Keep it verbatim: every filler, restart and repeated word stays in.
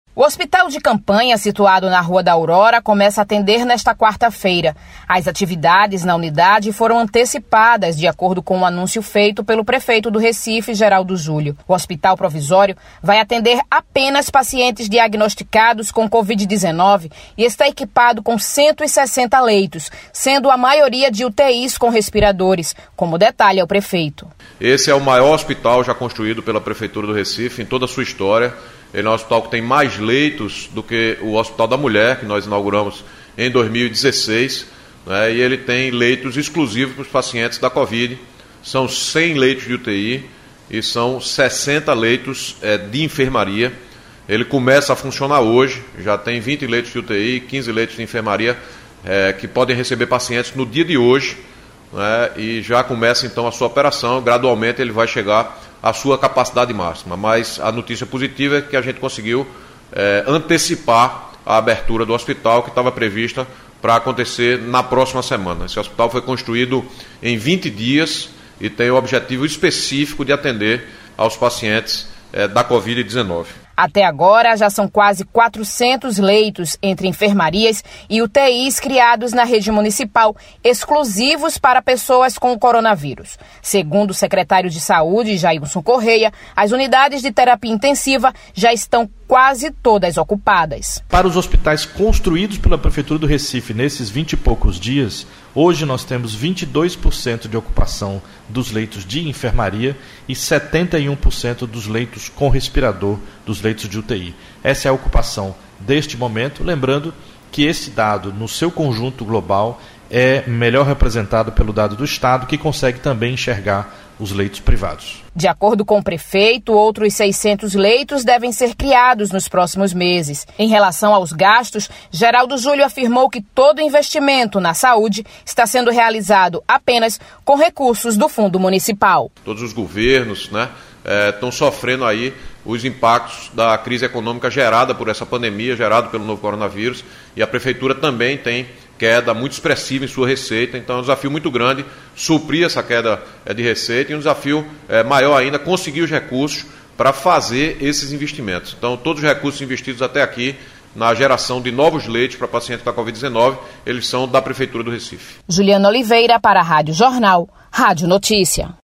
O hospital de campanha, situado na Rua da Aurora, começa a atender nesta quarta-feira. As atividades na unidade foram antecipadas, de acordo com o anúncio feito pelo prefeito do Recife, Geraldo Júlio. O hospital provisório vai atender apenas pacientes diagnosticados com covid dezenove e está equipado com cento e sessenta leitos, sendo a maioria de U T Is com respiradores, como detalha o prefeito. Esse é o maior hospital já construído pela Prefeitura do Recife em toda a sua história. Ele é um hospital que tem mais leitos do que o Hospital da Mulher, que nós inauguramos em dois mil e dezesseis, né, e ele tem leitos exclusivos para os pacientes da Covid. São cem leitos de U T I e são sessenta leitos é, de enfermaria. Ele começa a funcionar hoje, já tem vinte leitos de U T I, quinze leitos de enfermaria é, que podem receber pacientes no dia de hoje, né, e já começa então a sua operação. Gradualmente ele vai chegar à sua capacidade máxima, mas a notícia positiva é que a gente conseguiu é, antecipar a abertura do hospital, que estava prevista para acontecer na próxima semana. Esse hospital foi construído em vinte dias e tem o objetivo específico de atender aos pacientes é, da covid dezenove. Até agora, já são quase quatrocentos leitos entre enfermarias e U T Is criados na rede municipal, exclusivos para pessoas com o coronavírus. Segundo o secretário de Saúde, Jailson Correia, as unidades de terapia intensiva já estão quase todas ocupadas. Para os hospitais construídos pela Prefeitura do Recife nesses vinte e poucos dias, hoje nós temos vinte e dois por cento de ocupação dos leitos de enfermaria e setenta e um por cento dos leitos com respirador, dos leitos de U T I. Essa é a ocupação deste momento, lembrando que esse dado, no seu conjunto global, é melhor representado pelo dado do Estado, que consegue também enxergar os leitos privados. De acordo com o prefeito, outros seiscentos leitos devem ser criados nos próximos meses. Em relação aos gastos, Geraldo Júlio afirmou que todo investimento na saúde está sendo realizado apenas com recursos do Fundo Municipal. Todos os governos, né, é, estão sofrendo aí os impactos da crise econômica gerada por essa pandemia, gerada pelo novo coronavírus, e a Prefeitura também tem queda muito expressiva em sua receita, então é um desafio muito grande suprir essa queda de receita e um desafio é, maior ainda conseguir os recursos para fazer esses investimentos. Então todos os recursos investidos até aqui na geração de novos leitos para pacientes da covid dezenove, eles são da Prefeitura do Recife. Juliana Oliveira para a Rádio Jornal, Rádio Notícia.